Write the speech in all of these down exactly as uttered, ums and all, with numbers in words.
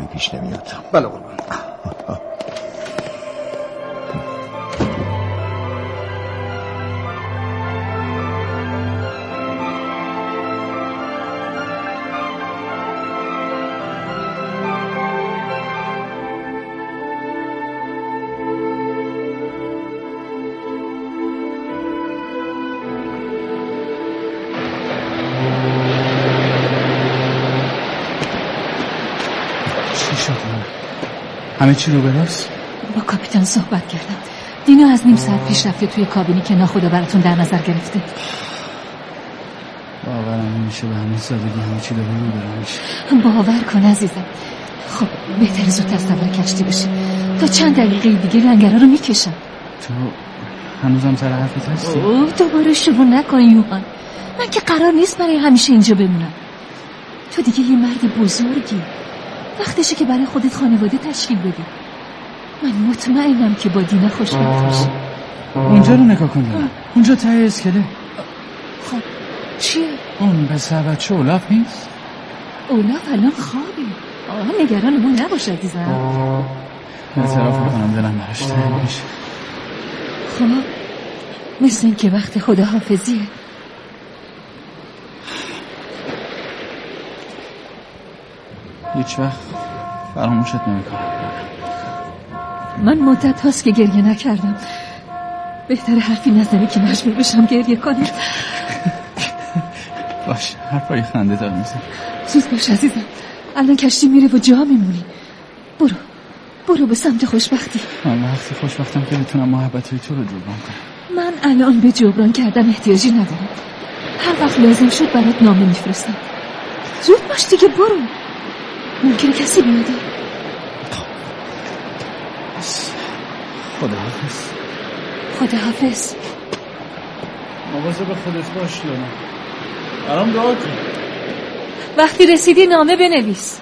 پیش نمیاد. بله قربان. همه چی رو براست؟ با کاپیتان صحبت کردم. دینا از نیم ساعت پیش رفته توی کابینی که ناخدا براتون در نظر گرفته. باورم نمیشه به همین سادگی همه چی داره رو براش. باور کن عزیزم. خب بهتر زودتر سوار کشتی بشه. تا چند دقیقه دیگه لنگرها رو میکشم. تو هنوزم سر حرفت هستی؟ اوه دوباره شروع نکن یوهان. من که قرار نیست برای همیشه اینجا بمونم. تو دیگه یه مرد بزرگی. وقتشه که برای خودت خانواده تشکیل بدی. من مطمئنم که با دینا خوشبخت میشی. اونجا رو نگاه کن. اونجا ته اسکله. خب چیه؟ اون پسر بچه اولاف نیست؟ اولاف الان خوابه. آه نگرانمون نباش عزیزم. اعتراف میکنم دلم براش تنگ میشه. خب مثل این که وقت خداحافظیه. هیچ وقت فراموشت نمیکنم. من مدت هاست که گریه نکردم. بهتر حرفی نزنی که مجبور بشم گریه کنم. باش حرفای خنده دار میزن. زود باش عزیزم. الان کشتی میره و جا میمونی. برو برو به سمت خوشبختی. من وقتی خوشبختم که بتونم محبتای تو رو جبران کنم. من الان به جبران کردن احتیاجی ندارم. هر وقت لازم شد برات نامه میفرستم. زود باش دیگه برو. ممکنه کسی بیاده. خداحافظ. خداحافظ. مواظب به خودت باش لونا. برام دعا کن. وقتی رسیدی نامه بنویس.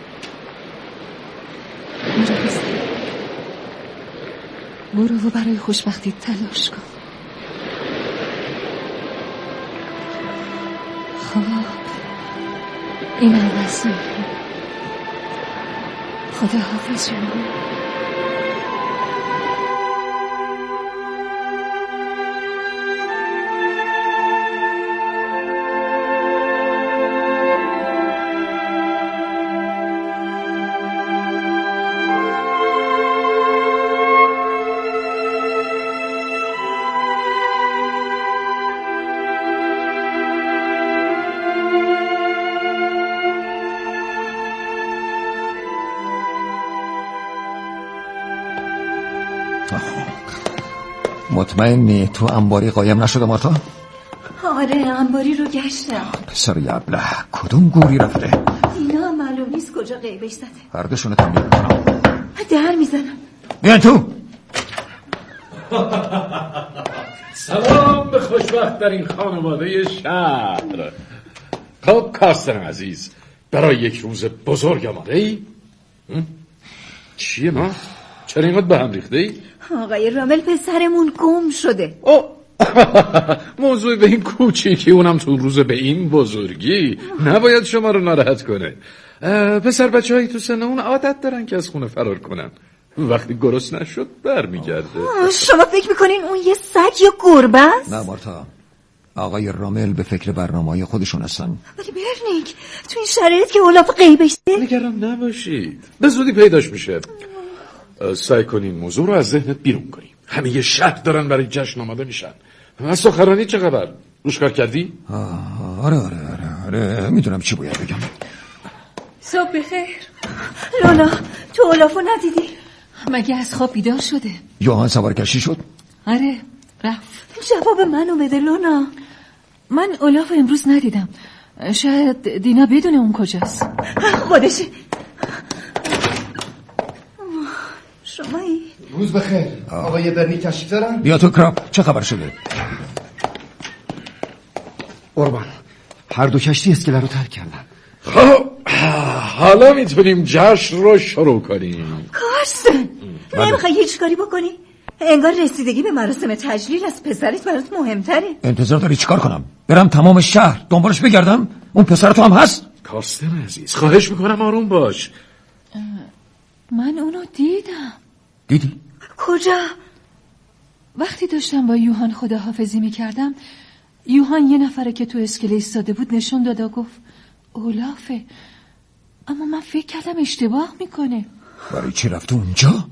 برو و برای خوشبختی تلاش کن. خب این هم رسول. خداحافظ جانم. مطمئنی تو انباری قایم نشده مارتا؟ آره انباری رو گشتم. پسر یبله کدوم گوری رفته؟ دینا معلوم نیست کجا غیبش زده. هردشونه تنبیه میکنم. در میزنم. بیان تو. سلام به خوشبخت در این خانواده شهر. خب کارستن عزیز برای یک روز بزرگ آماده ای؟ چیه ما؟ چرا اینقدر به هم ریخته ای؟ آقای رامل پسرمون گم شده. او موضوع به این کوچیکی اونم تو روز به این بزرگی نباید شما رو ناراحت کنه. پسر بچه هایی تو سن اون عادت دارن که از خونه فرار کنن. وقتی گرس نشد بر میگرده. شما فکر میکنین اون یه سگ یا گربه است؟ نه مارتا آقای رامل به فکر برنامه‌های خودشون هستن. ولی برنیک تو این شرایط که اولاف غیبش ده نگران نباشید به زودی پیداش میشه. سعی کنین موضوع رو از ذهنت بیرون کنین. همه یه شهر دارن برای جشن آماده میشن. از سخنرانی چه خبر؟ روش کار کردی؟ آره آره آره آره میدونم چی باید بگم. صبح بخیر. لونا تو اولافو ندیدی؟ مگه از خواب بیدار شده؟ یوهان سوار کشتی شد؟ آره رفت. جواب منو بده لونا. من اولاف امروز ندیدم. شاید دینا بدونه اون کجاست. خودشه. شمایی؟ روز بخیر. آقای برنی تشریف دارن؟ بیا تو کراب چه خبر شده؟ قربان هر دو کشتی اسکله رو ترک کردن. خب حالا میتونیم جشن رو شروع کنیم. کارستن تو نمیخوای هیچ کاری بکنی؟ انگار رسیدگی به مراسم تجلیل از پسرت برات مهمتره. انتظار داری چیکار کنم؟ برم تمام شهر دنبالش بگردم؟ اون پسر تو هم هست؟ کارستن عزیز خواهش میکنم آروم باش. من اونو دیدم. دیدی؟ کجا؟ وقتی داشتم با یوهان خداحافظی میکردم، یوهان یه نفره که تو اسکله ایستاده بود نشون داد و گفت اولافه، اما من فکر کردم اشتباه میکنه. برای چی رفته اونجا؟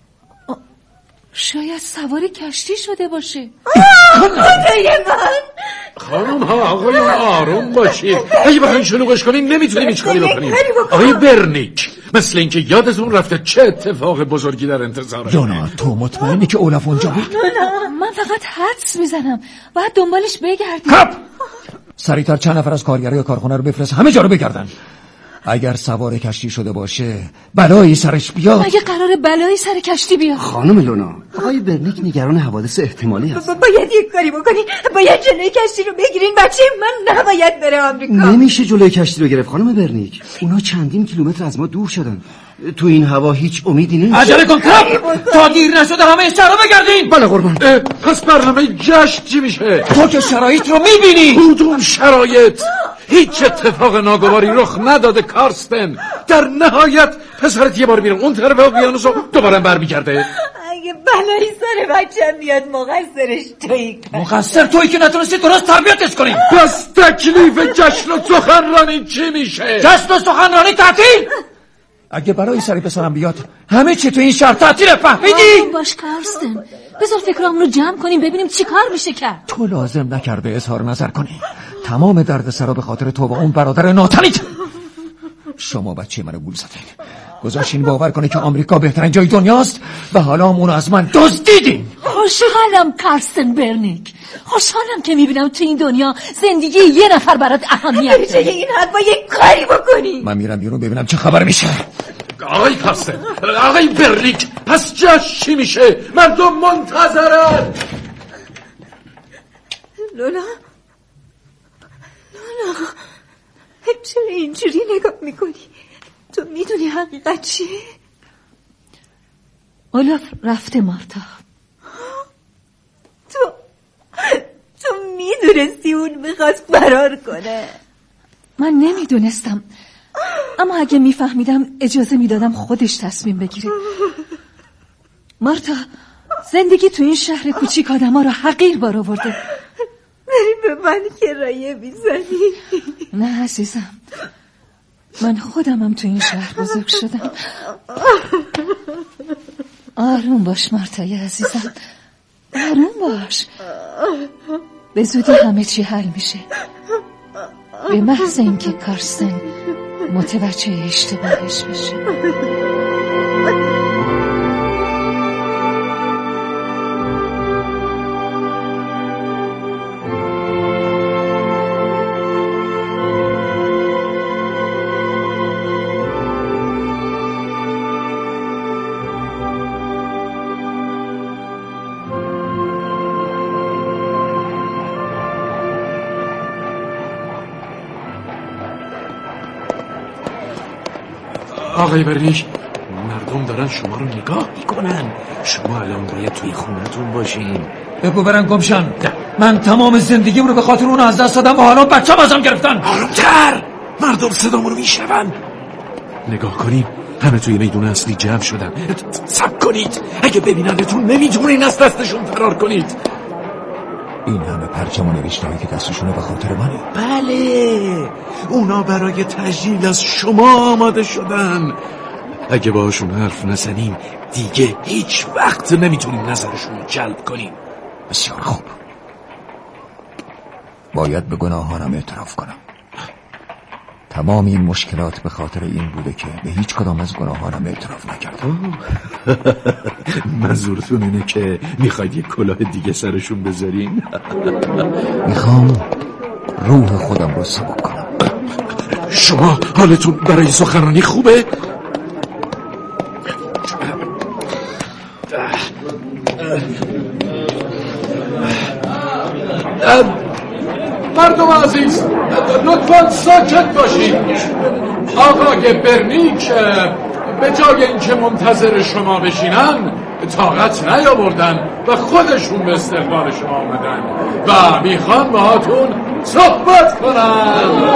شاید سوار کشتی شده باشه. خدای من. خانم ها آقایون آروم باشید. اگه بخواین شلوغش کنین نمیتونیم هیچ کاری بکنیم. آقای برنیک، مثل اینکه یادتون رفته چه اتفاق بزرگی در انتظاره. یونا تو مطمئنی که اولاف اونجا بود؟ من فقط حدس میزنم، باید دنبالش بگردیم. کپ سریعتر چند نفر از کارگرای کارخونه رو بفرست همه جا رو بگردن. اگر سوار کشتی شده باشه بلایی سرش بیاد. مگه قراره بلایی سر کشتی بیاد؟ خانم لونا، آقای برنیک نگران حوادث احتمالی هست. باید یک کاری بکنی، باید جلوی کشتی رو بگیرین. بچه من نباید بره آمریکا. نمیشه جلوی کشتی رو گرفت خانم برنیک. اونا چندین کیلومتر از ما دور شدن. تو این هوا هیچ امیدی نیست. عجله کن کپ تا دیر نشده همه شهر رو بگردین. بله قربان. پس برنامه جشن چی میشه؟ تو که شرایط رو میبینی. کدوم شرایط؟ هیچ اتفاق ناگواری رخ نداده کارستن. در نهایت پسرت یه بار میره اون طرف اقیانوس و دوباره برمیگرده. اگه بلایی سر بچه‌م بیاد مقصرش تویی. مقصر تویی که نتونستی درست تربیتش کنی. پس تکلیف جشن و سخنرانی چی میشه؟ جشن و سخنرانی تعطیل. اگه برای سری پسرم بیاد همه چی تو این شهر تعطیله، فهمیدی؟ آروم باش کارستن، بذار فکرامون رو جمع کنیم ببینیم چی کار میشه کرد. تو لازم نکرده اظهار نظر کنی. تمام درد سرا به خاطر تو و اون برادر ناتنیت. شما بچه منو گول زدین، گذاشتین باور کنه که آمریکا بهترین جای دنیاست و حالا اونو از من دزدیدین. خوشحالم کارستن برنیک، خوشحالم که میبینم تو این دنیا زندگی یه نفر برات اهمیت داره. این حد با یک کاری بکنی. من میرم بیرون ببینم چه خبر میشه. آقای کارستن، آقای برنیک، پس جشن چی میشه؟ مردم منتظرن. لولا لولا چرا اینجوری نگاه میکنی؟ تو میدونی حقیقت چیه؟ اولاف رفته مارتا. تو تو میدونستی اون میخواست فرار کنه؟ من نمیدونستم، اما اگه میفهمیدم اجازه میدادم خودش تصمیم بگیره. مارتا، زندگی تو این شهر کوچیک آدم ها رو حقیر بار آورده. داری به من کرایه میزنی؟ نه عزیزم، من خودمم تو این شهر بزرگ شدم. آروم باش مارتای عزیزم، آروم باش. به زودی همه چی حل میشه، به محض اینکه کارستن متوجه اشتباهش بشه. آقای برنیک، مردم دارن شما رو نگاه میکنن. شما الان باید توی خونتون باشین. بگو برن گمشن. من تمام زندگیم رو به خاطر اون از دست دادم و حالا بچه‌م ازم گرفتن. آرومتر، مردم صدامون رو میشنون. نگاه کنیم، همه توی میدون اصلی جمع شدن. صبر کنید، اگه ببیننتون نمیتونین از دستشون فرار کنید. این همه پرچم و نوشته‌هایی که دستشونه به خاطر منه. بله، اونا برای تجلیل از شما آماده شدن. اگه باهاشون حرف نزنیم دیگه هیچ وقت نمیتونیم نظرشون رو جلب کنیم. بسیار خوب، باید به گناهانم اعتراف کنم. تمام این مشکلات به خاطر این بوده که به هیچ کدام از گناهانم اعتراف نکردم. منظورتون اینه که میخواید یک کلاه دیگه سرشون بذارین؟ میخوام روح خودم رو سبک کنم. شما حالتون برای سخنرانی خوبه؟ مردم عزیز، لطفاً ساکت باشید. آقای برنیک به جای اینکه منتظر شما بشینن طاقت نیاوردن و خودشون به استقبال شما آمدن و میخوان باهاتون صحبت کنن.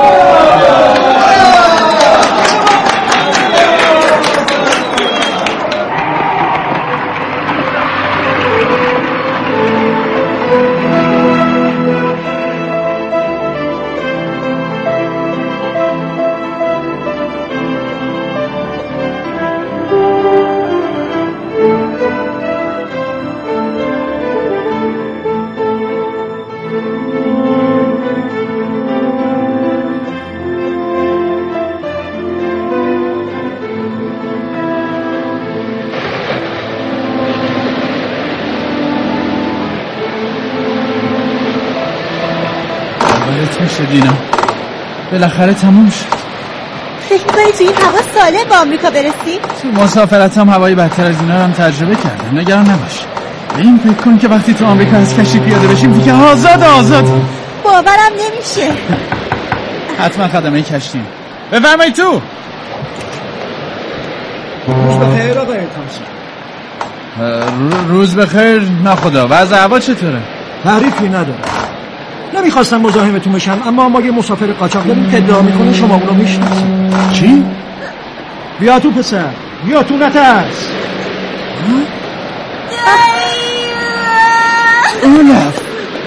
خیرت میشه دینا، بالاخره تموم شد. فکر میکنی توی این هوا سالم با آمریکا برسیم؟ تو مسافرت هم هوایی بدتر از اینا رو هم تجربه کردم، نگران نباش. به این فکر کن که وقتی تو آمریکا از کشتی پیاده بشیم دیگه آزاد آزاد. باورم نمیشه. حتما خدمه کشتیم. بفرمایید تو. روز بخیر آقای تامسون. روز بخیر. نه خدا، وضع هوا چطوره؟ تعریفی نداره. نمیخواستم مزاحمتون بشم، اما ما یه مسافر قاچاق داریم که ادعا میکنه شما اونو میشناسید. چی؟ بیا تو پسر، بیا تو، نترس. اولف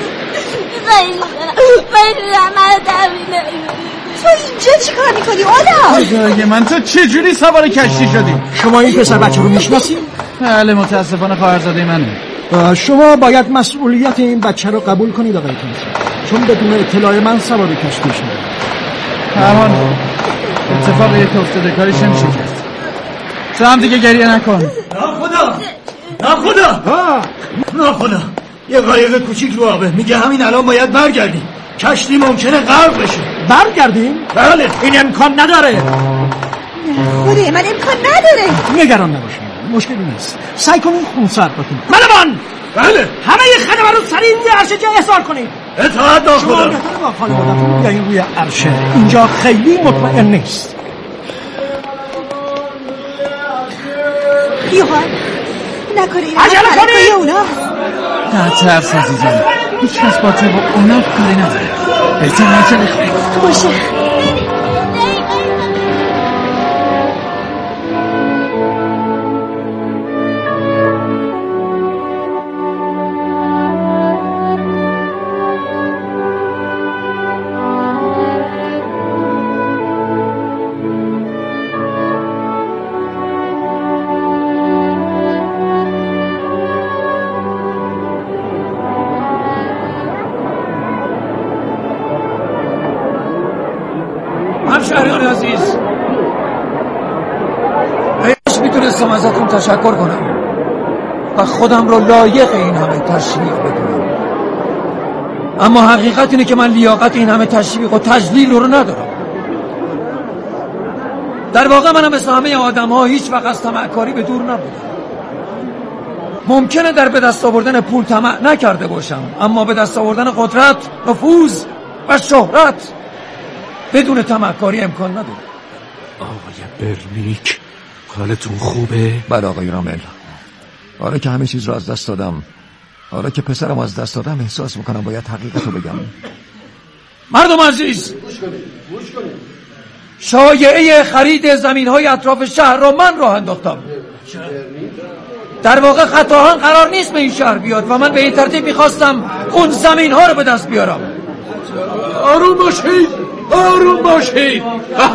تو اینجا چی کار میکنی اولا؟ خدای من، تو چه جوری سوار کشتی شدی؟ شما این پسر بچه رو میشناسید؟ بله، متاسفانه خواهرزاده منه. شما باید مسئولیت این بچه رو قبول کنید آقای تامسون، چون بدون اطلاع من سوار کشتی شده. همان اتفاق یک افتاده، کارش نمیشه کرد. تو هم دیگه گریه نکن. نه خدا، نه خدا، نه خدا. یه قایق کوچیک رو آبه، میگه همین الان باید برگردیم. کشتی ممکنه غرق بشه. برگردیم؟ بله، این امکان نداره. نه خدای من، امکان نداره. نگران نباشید، مشکلی نیست. سعی کنید خونسرد بکنید. ملمان، بله، همه خدمه رو سریع روی عرشه جای احضار کنید. اطاعت ناخدا. شما بهتره با خانوادتون بیایید روی عرشه، اینجا خیلی مطمئن نیست. یوهان نکنه این عجله کنید. اونا نه ترس عزیزم، هیچ کس با تو با اونا کاری نداره. بهتر عجله کنید. باشه. همشهریان عزیز، ایش میتونستم ازتون تشکر کنم و خودم رو لایق این همه تشویق بدونم، اما حقیقت اینه که من لیاقت این همه تشویق و تجلیل رو ندارم. در واقع منم مثل همه آدم ها هیچ وقت از طمعکاری به دور نبودم. ممکنه در به دست آوردن پول طمع نکرده باشم، اما به دست آوردن قدرت، نفوذ و شهرت بدون طمعکاری امکان نداره. آقای برنیک، حالتون خوبه؟ بله آقای رامل، حالا که همه چیز رو از دست دادم، حالا که پسرم از دست دادم، احساس میکنم باید حقیقت رو بگم. مردم عزیز، شایعه خرید زمین های اطراف شهر رو من راه انداختم. در واقع خطاهان قرار نیست به این شهر بیاد و من به این ترتیب میخواستم اون زمین ها رو به دست بیارم. آروم باشید، آروم باشید.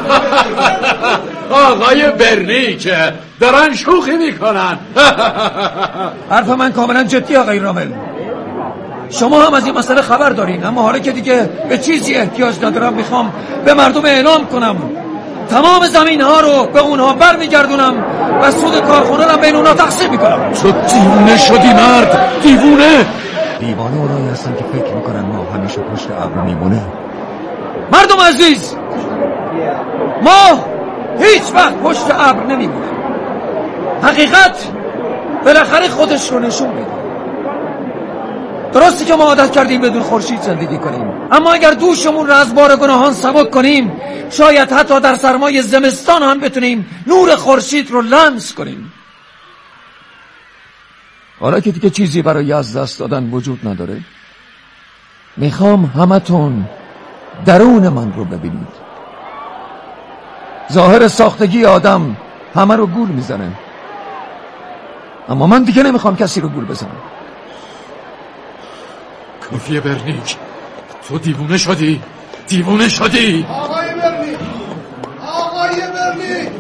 آقای برنیک دارن شوخی میکنن. حرف من کاملا جدی آقای رامل. شما هم از این مسئله خبر دارین، اما حالا که دیگه به چیزی احتیاج ندارم، میخوام به مردم اعلام کنم تمام زمین ها رو به اونها بر میگردونم و سود کارخونه رو بین اونها تقسیم میکنم. تو دیوونه شدی مرد، دیوونه. دیوانه اونایی هستن که فکر میکنن ما همیشه پشت ابر میمونه. مردم عزیز، ما هیچ وقت پشت ابر نمیمونیم. حقیقت بالاخره خودش رو نشون میده. درسته که ما عادت کردیم بدون خورشید زندگی کنیم، اما اگر دوشمون رو از بار گناهان سبک کنیم، شاید حتی در سرمای زمستان هم بتونیم نور خورشید رو لمس کنیم. حالا که دیگه چیزی برای از دست دادن وجود نداره، میخوام همتون درون من رو ببینید. ظاهر ساختگی آدم همه رو گول میزنه، اما من دیگه نمیخوام کسی رو گول بزنم. کافیه برنیک، تو دیوونه شدی، دیوونه شدی. آقای برنیک، آقای برنیک،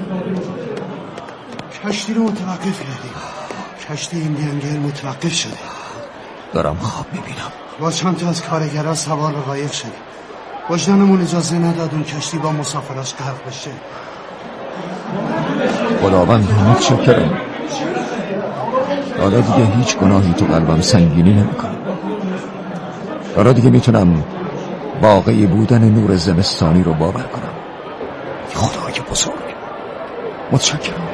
کشتی رو متوقف کردیم. کشتی ایندیانگر متوقف شده. دارم خواب میبینم. با چند تا از کارگرها سوار به قایق شدیم. وجدانمون اجازه نداد اون کشتی با مسافراش غرق بشه. خداوند متشکرم. حالا دیگه هیچ گناهی تو قلبم سنگینی نمیکنه. حالا دیگه میتونم واقعی بودن نور زمستانی رو باور کنم. خدای بزرگ، متشکرم.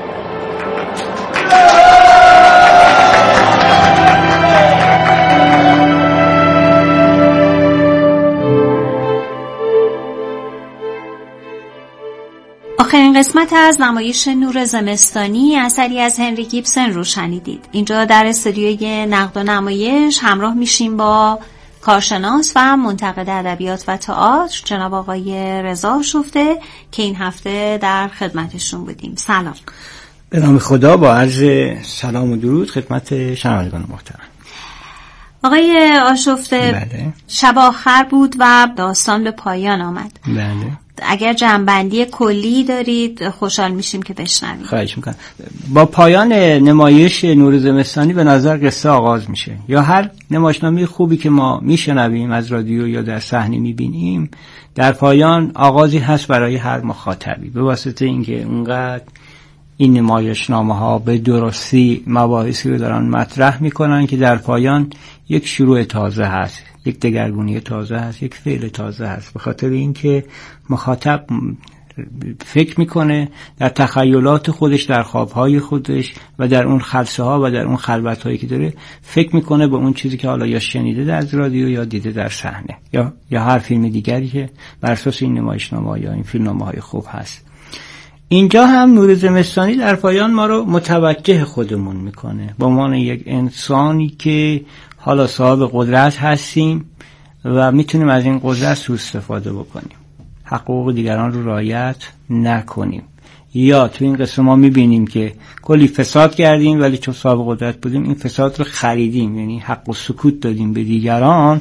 آخرین قسمت از نمایش نور زمستانی اثری از هنری گیبسن رو شنیدید. اینجا در استودیوی نقد و نمایش همراه میشیم با کارشناس و منتقد ادبیات و تئاتر جناب آقای رضا شفته که این هفته در خدمتشون بودیم. سلام. به نام خدا، با عرض سلام و درود خدمت شنوندگان محترم. آقای آشفته، بله. شب آخر بود و داستان به پایان آمد. بله. اگر جنبندی کلی دارید خوشحال میشیم که بشنویم. خواهش میکنم. با پایان نمایش نور زمستانی به نظر قصه آغاز میشه، یا هر نمایشنامه خوبی که ما میشنویم از رادیو یا در صحنه میبینیم، در پایان آغازی هست برای هر مخاطبی، به واسطه اینکه اونقدر این نمایشنامه ها به درستی مباحثی رو دارن مطرح میکنن که در پایان یک شروع تازه هست، یک دگرگونی تازه هست، یک فعل تازه هست، به خاطر اینکه مخاطب فکر میکنه در تخیلات خودش، در خوابهای خودش و در اون خلسه ها و در اون خلوت هایی که داره فکر میکنه به اون چیزی که حالا یا شنیده در رادیو یا دیده در صحنه یا یا هر فیلم دیگری که بر اساس این نمایشنامه یا این فیلمنامه های خوب هست. اینجا هم نور زمستانی در پایان ما رو متوجه خودمون میکنه به عنوان یک انسانی که حالا صاحب قدرت هستیم و میتونیم از این قدرت سوء استفاده بکنیم، حقوق دیگران رو رعایت نکنیم، یا تو این قصه ما میبینیم که کلی فساد کردیم ولی چون صاحب قدرت بودیم این فساد رو خریدیم، یعنی حق و سکوت دادیم به دیگران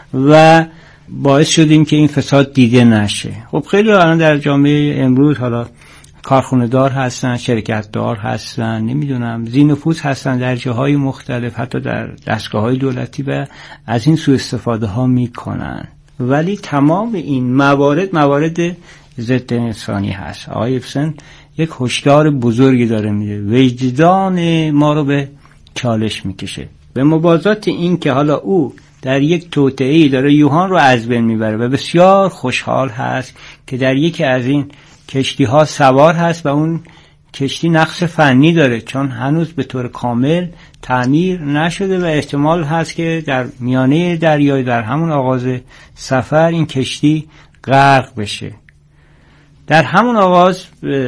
و باعث شدیم که این فساد دیده نشه. خب خیلی الان در جامعه امروز حالا کارخونه دار هستن، شرکت دار هستن، نمیدونم ذی نفوذ هستن در جاهای مختلف، حتی در دستگاه های دولتی، و از این سوء استفاده ها میکنن. ولی تمام این موارد موارد ضد انسانی هست. آقای ابسن یک هشدار بزرگی داره میده، وجدان ما رو به چالش میکشه به موازات این که حالا او در یک توطئه‌ای داره یوهان رو از بین میبره و بسیار خوشحال هست که در یکی از این کشتی ها سوار هست و اون کشتی نقص فنی داره چون هنوز به طور کامل تعمیر نشده و احتمال هست که در میانه دریای در همون آغاز سفر این کشتی غرق بشه. در همون آغاز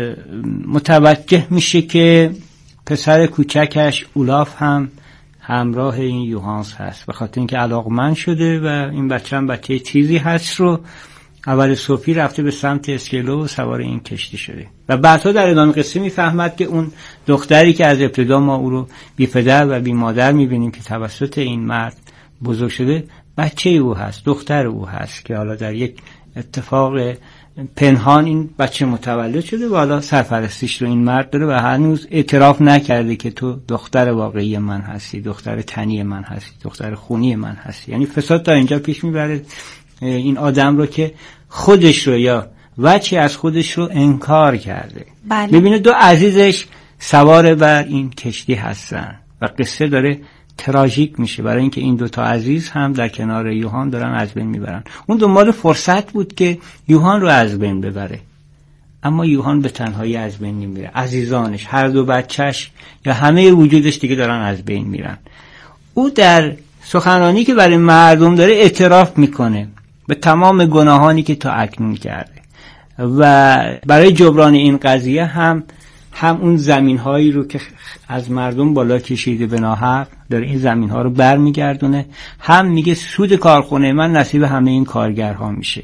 متوجه میشه که پسر کوچکش اولاف هم همراه این یوهانس هست، به خاطر اینکه علاقمند شده و این بچه هم بچه چیزی هست رو اول صبحی رفته به سمت اسکلو و سوار این کشتی شده و بعدها در ادامه قصه میفهمد که اون دختری که از ابتدا ما او رو بی پدر و بی مادر میبینیم که توسط این مرد بزرگ شده، بچه او هست، دختر او هست که حالا در یک اتفاق پنهان این بچه متولد شده و حالا سرپرستیش رو این مرد داره و هنوز اعتراف نکرده که تو دختر واقعی من هستی، دختر تنی من هستی، دختر خونی من هستی. یعنی فساد تا اینجا پیش میبره این آدم رو که خودش رو یا وجهی از خودش رو انکار کرده. بله. ببینه دو عزیزش سوار بر این کشتی هستن و قصه داره تراژیک میشه برای اینکه این دو تا عزیز هم در کنار یوهان دارن از بین میبرن. اون دنبال فرصت بود که یوهان رو از بین ببره، اما یوهان به تنهایی از بین نمیره، عزیزانش، هر دو بچهش یا همه وجودش دیگه دارن از بین میرن. او در سخنرانی که برای مردم داره اعتراف میکنه به تمام گناهانی که تا اکنون کرده و برای جبران این قضیه هم هم اون زمین هایی رو که از مردم بالا کشیده به ناحق داره این زمین ها رو برمیگردونه، هم میگه سود کارخونه من نصیب همه این کارگرها میشه.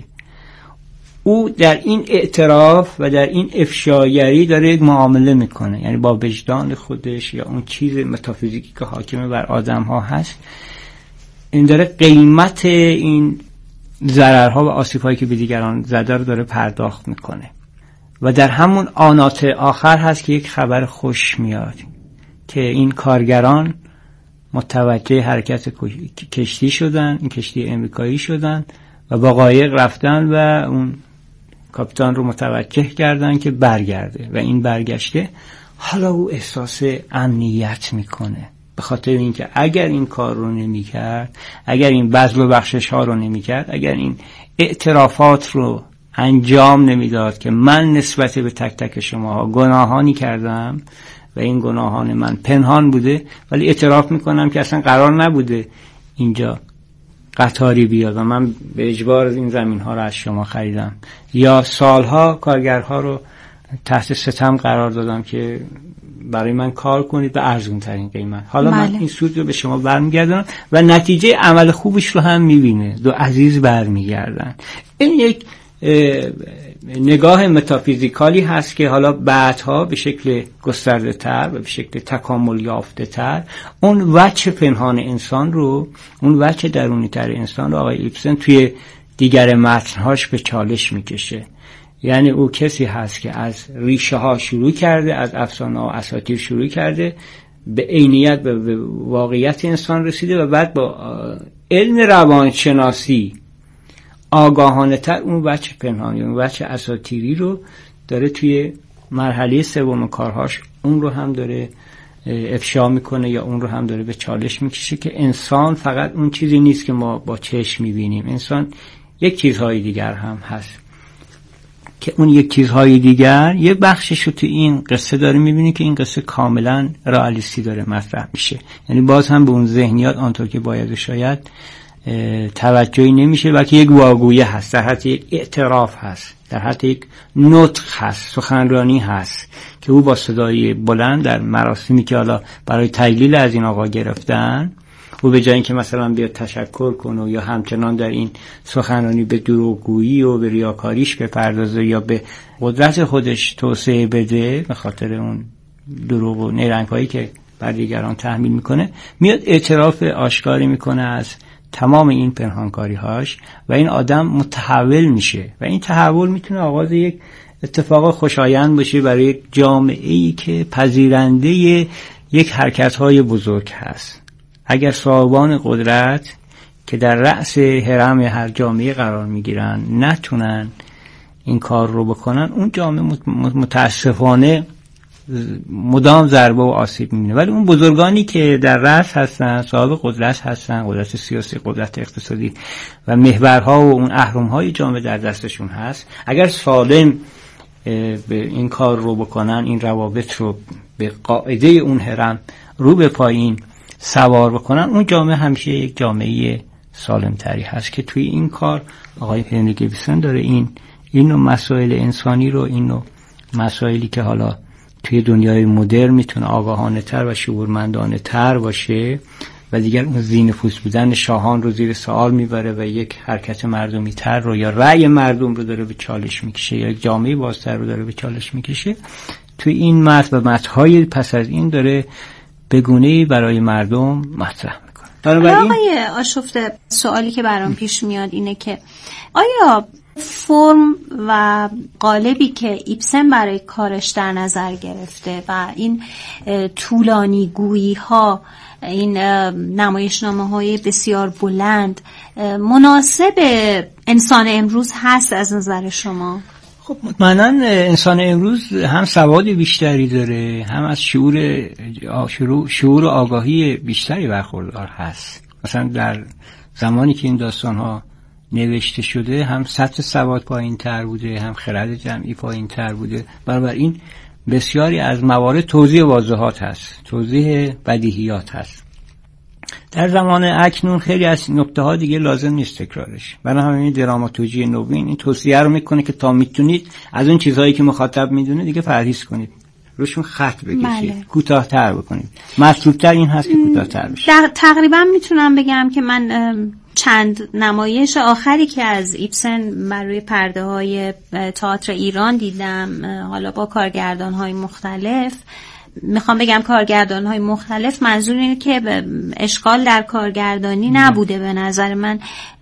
او در این اعتراف و در این افشاگری داره یک معامله میکنه، یعنی با وجدان خودش یا اون چیز متافیزیکی که حاکم بر آدم ها هست، این داره قیمت این ضررها و آسیب‌هایی که به دیگران زده رو داره پرداخت میکنه. و در همون آنات آخر هست که یک خبر خوش میاد که این کارگران متوجه حرکت کشتی شدن، این کشتی امریکایی شدن و با قایق رفتن و اون کاپیتان رو متوجه کردن که برگرده و این برگشته. حالا او احساس امنیت میکنه به خاطر اینکه اگر این کار رو نمی کرد، اگر این بذل و بخشش ها رو نمی کرد، اگر این اعترافات رو انجام نمیداد که من نسبت به تک تک شماها گناهانی کردم و این گناهان من پنهان بوده، ولی اعتراف میکنم که اصلا قرار نبوده اینجا قطاری بیاد و من به اجبار این زمین ها رو از شما خریدم، یا سالها کارگرها رو تحت ستم قرار دادم که برای من کار کنید به ارزون ترین قیمت. حالا بله. من این سود رو به شما برمیگردم و نتیجه عمل خوبش رو هم میبینه، دو عزیز برمیگردن. این یک نگاه متافیزیکالی هست که حالا بعدها به شکل گسترده تر و به شکل تکامل یافته تر اون وجه پنهان انسان رو، اون وجه درونی تر انسان رو آقای ایبسن توی دیگر متنهاش به چالش میکشه. یعنی او کسی هست که از ریشه ها شروع کرده، از افسانه و اساطیر شروع کرده، به عینیت به واقعیت انسان رسیده و بعد با علم روانشناسی آگاهانه تر اون بچه پنهانی، اون بچه اساطیری رو داره توی مرحله سوم کارهاش اون رو هم داره افشا میکنه یا اون رو هم داره به چالش میکشه که انسان فقط اون چیزی نیست که ما با چشم میبینیم، انسان یک چیزهای دیگر هم هست که اون یک چیزهای دیگر یه بخشش رو تو این قصه داره میبینی که این قصه کاملا رئالیستی داره مطرح میشه. یعنی باز هم به اون ذهنیات آنطور که باید شاید توجهی نمیشه، بلکه یک واگویه هست، در حد یک اعتراف هست، در حد یک نطق هست، سخنرانی هست که او با صدای بلند در مراسمی که حالا برای تجلیل از این آقا گرفتن، او به جای اینکه مثلا بیاد تشکر کنه یا همچنان در این سخنرانی به دروغگویی و به ریاکاریش بپردازه یا به قدرت خودش توسعه بده به خاطر اون دروغ و نیرنگ‌هایی که بر دیگران تحمیل میکنه، میاد اعتراف آشکاری میکنه از تمام این پنهانکاری‌هاش و این آدم متحول میشه و این تحول میتونه آغاز یک اتفاق خوشایند باشه برای یک جامعه‌ای که پذیرنده یک حرکت‌های بزرگ هست. اگر صاحبان قدرت که در رأس هرم هر جامعه قرار میگیرن نتونن این کار رو بکنن، اون جامعه متاسفانه مدام ضربه و آسیب میبینه. ولی اون بزرگانی که در رأس هستن، صاحب قدرت هستن، قدرت سیاسی، قدرت اقتصادی و محورها و اون اهرم‌های جامعه در دستشون هست، اگر سالم به این کار رو بکنن، این روابط رو به قاعده اون هرم رو به پایین سوار بکنن، اون جامعه همیشه یک جامعه سالم تری هست که توی این کار آقای هنری گیبسن داره این اینو مسائل انسانی رو، اینو مسائلی که حالا توی دنیای مدرن میتونه آگاهانه تر و شعورمندانه تر باشه و دیگر اون ذی‌نفوس بودن شاهان رو زیر سوال میبره و یک حرکت مردمی تر رو یا رأی مردم رو داره به چالش میکشه یا یک جامعه بازتر رو داره به چالش میکشه. توی این متن و متن‌های پس از این داره به گونه‌ای برای مردم مطرح میکنه. بنابراین آقای آشفته، سوالی که برام پیش میاد اینه که آیا فرم و قالبی که ایبسن برای کارش در نظر گرفته و این طولانی گویی ها، این نمایشنامه های بسیار بلند مناسب انسان امروز هست از نظر شما؟ خب مطمئنا انسان امروز هم سواد بیشتری داره، هم از شعور شعور و آگاهی بیشتری برخوردار هست. مثلا در زمانی که این داستان ها نوشته شده هم سطح سواد پایین تر بوده، هم خرد جمعی پایین تر بوده. بنابراین بسیاری از موارد توضیح واضحات هست، توضیح بدیهیات هست. در زمان اکنون خیلی از نکته ها دیگه لازم نیست تکرارش. برای همین دراماتورژی نوین این توصیه رو میکنه که تا میتونید از اون چیزهایی که مخاطب میدونه دیگه پرهیز کنید، روشون خط بکشید، کوتاه‌تر بکنید. مطلوب‌تر این هست که کوتاه‌تر بشه. تقریبا میتونم بگم که من چند نمایش آخری که از ایبسن بر روی پرده های تئاتر ایران دیدم، حالا با کارگردان های مختلف، میخوام بگم کارگردان های مختلف، منظور اینه که اشکال در کارگردانی نبوده. به نظر من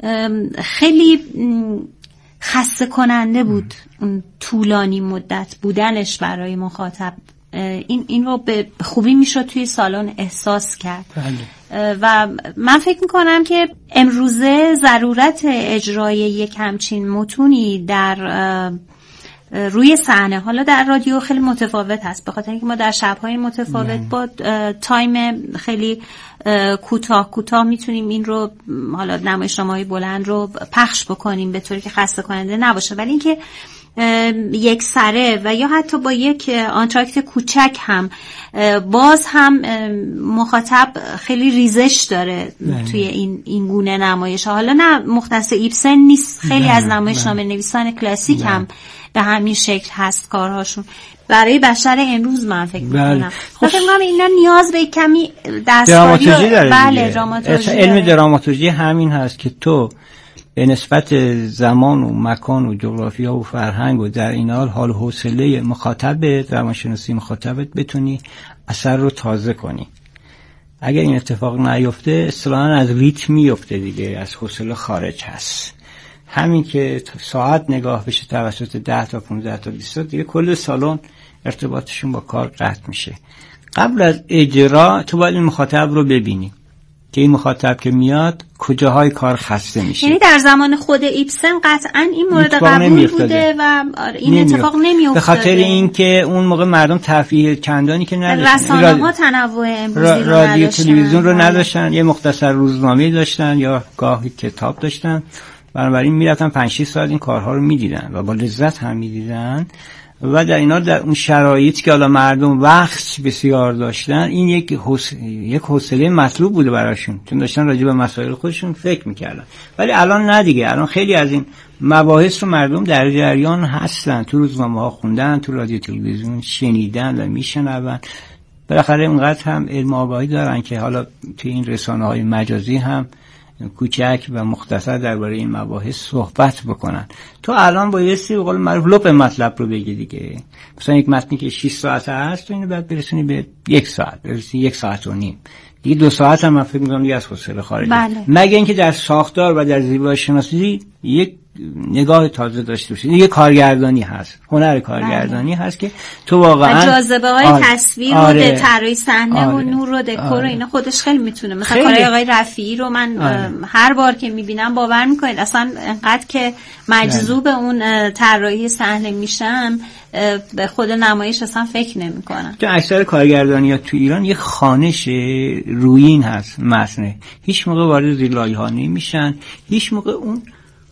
خیلی خسته کننده بود اون طولانی مدت بودنش برای مخاطب. این این رو به خوبی میشد توی سالن احساس کرد. بله. و من فکر میکنم که امروزه ضرورت اجرای یک همچین متونی در روی صحنه. حالا در رادیو خیلی متفاوت هست به خاطر اینکه ما در شب‌های متفاوت با تایم خیلی کوتاه کوتاه میتونیم این رو حالا نمایشنامه‌های بلند رو پخش بکنیم به طوری که خسته کننده نباشه، ولی اینکه یک سره و یا حتی با یک آنتراکت کوچک هم باز هم مخاطب خیلی ریزش داره بله. توی این این گونه نمایش. حالا نه مختص ایبسن نیست، خیلی بله. از نمایشنامه نویسان کلاسیک بله. هم به همین شکل هست کارهاشون. برای بشر امروز من فکر می‌کنم خب فکر می‌کنم اینا نیاز به کمی دستکاری داره. بله دراماتورژی. علم دراماتورژی همین هست که تو به نسبت زمان و مکان و جغرافیا و فرهنگ و در این حال حال و حوصله مخاطب، روانشناسی مخاطبت بتونی اثر رو تازه کنی. اگر این اتفاق نیفته اصطلاحاً از ریتم میفته دیگه، از حوصله خارج هست. همین که ساعت نگاه بشه توسط ده تا پانزده تا بیست تا دیگه کل سالن ارتباطشون با کار قطع میشه. قبل از اجرا تو باید این مخاطب رو ببینی که این مخاطب که میاد کجاهای کار خسته میشه. یعنی در زمان خود ایبسن قطعا این مورد قبول بوده و این نمی اتفاق نمیافتاده به خاطر اینکه اون موقع مردم تفریح چندانی که نداشتن، رسانه‌ها تنوع امروزی رو رادیو تلویزیون رو نداشتن، یه مختصر روزنامه داشتن یا گاهی کتاب داشتن، بنابراین میرفتن پنج شش ساعت این کارها رو میدیدن و با لذت هم میدیدن و در اینا در اون شرایطی که حالا مردم وقت بسیار داشتن این یک حوصله یک حوصله مطلوب بوده براشون، چون داشتن راجع به مسائل خودشون فکر میکردن. ولی الان نه دیگه، الان خیلی از این مباحث رو مردم در جریان هستن، تو روزنامه‌ها خوندن، تو رادیو تلویزیون شنیدن و میشنون. بالاخره اونقدر هم علم آگاهی دارن که حالا تو این رسانه‌های مجازی هم کوچک و مختصر درباره این مباحث صحبت بکنن. تو الان بایستی به قول معروف لپ مطلب رو بگی دیگه. مثلا یک متنی که شش ساعته هست تو اینو بعد برسونی به یک ساعت، برسی یک ساعت و نیم. دیگه دو ساعت هم من فکر می‌کنم دیگه از حوصله خارجه. بله. مگه اینکه در ساختار و در زیبایی شناسی یک نگاه تازه داشته باشید. یه کارگردانی هست، هنر کارگردانی بله. هست که تو واقعا جاذبه‌های آره. تصویر آره. و طراحی صحنه آره. و نور و دکور آره. اینا خودش خیلی میتونه. مثلا کارهای آقای رفیعی رو من آره. هر بار که میبینم باور میکنید اصلا انقدر که مجذوب بله. اون طراحی صحنه میشم به خود نمایش اصلا فکر نمی‌کنم. تو اکثر کارگردانی‌ها تو ایران یه خانش رویین هست متن. هیچ موقع وارد زیرلایه‌ها نمیشن، هیچ موقع اون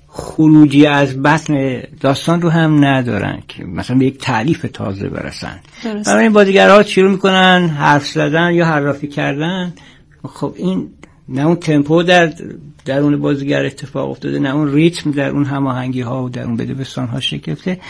خروجی از بطن داستان رو هم ندارن که مثلا به یک تالیف تازه برسن. برای این بازیگرها شروع میکنن حرف زدن یا حرافی کردن. خب این نه اون تمپو در درون بازیگر اتفاق افتاده، نه اون ریتم در اون هماهنگی ها و در اون بدبستان ها شکفته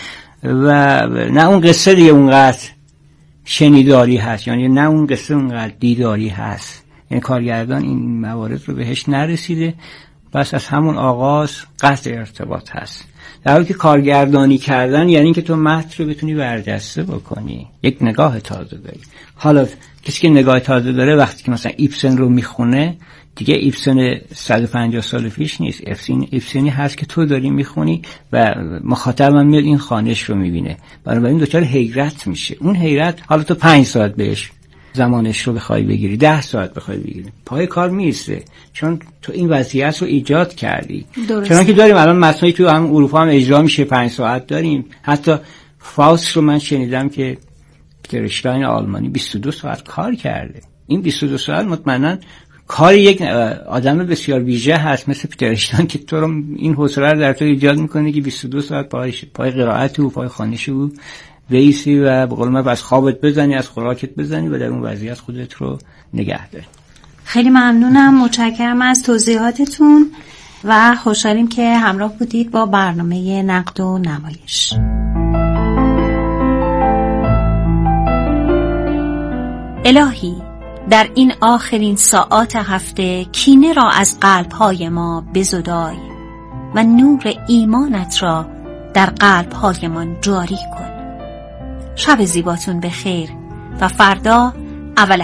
و نه اون قصه دیگه اونقدر شنیداری هست، یعنی نه اون قصه اونقدر دیداری هست. یعنی کارگردان این موارد رو بهش نرسیده، بس از همون آغاز قطع ارتباط هست. در حالی که کارگردانی کردن یعنی که تو متن رو بتونی برجسته بکنی، یک نگاه تازه داری. حالا کسی که نگاه تازه داره وقتی که مثلا ایبسن رو میخونه دیگه ایبسن صد و پنجاه سال پیش نیست، ایبسنی هست که تو داری میخونی و مخاطب هم میاد این خوانش رو میبینه، بنابراین دچار حیرت میشه. اون حیرت حالا تو پنج ساعت بهش زمانش رو بخوای بگیری، ده ساعت بخوای بگیری، پای کار میسته، چون تو این وضعیت رو ایجاد کردی. چون که داریم الان متنایی تو هم اروپا هم اجرا میشه پنج ساعت داریم. حتی فاوست رو من شنیدم که پیتر آلمانی بیست و دو ساعت کار کرده. این بیست و دو ساعت مطمئناً کار یک آدم بسیار ویژه هست مثل پیتر اشتاین که تو رو این حوصله رو در تو ایجاد میکنه که بیست و دو ساعت پای پای قرائت و پای خوانش او بیسی و به قول من از خوابت بزنی، از خوراکت بزنی و در اون وضعیت خودت رو نگه داری. خیلی ممنونم، متشکرم از توضیحاتتون و خوشحالیم که همراه بودید با برنامه نقد و نمایش. الهی در این آخرین ساعات هفته کینه را از قلب‌های ما بزدای و نور ایمانت را در قلب‌هایمان جاری کن. شب زیباتون بخیر و فردا اول